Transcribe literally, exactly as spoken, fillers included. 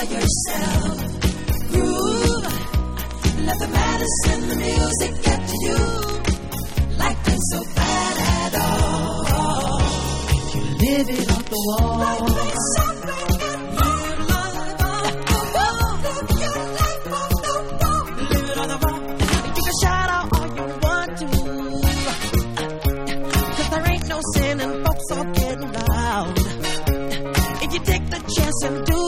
yourself. Groove, let the medicine, the music get to you. Life ain't so bad at all. If you live it off the wall. Life ain't so bad at all. Live your life off the wall. Live it on the wall. You can shout out all you want to. Cause there ain't no sin and folks are getting loud. If you take the chance and do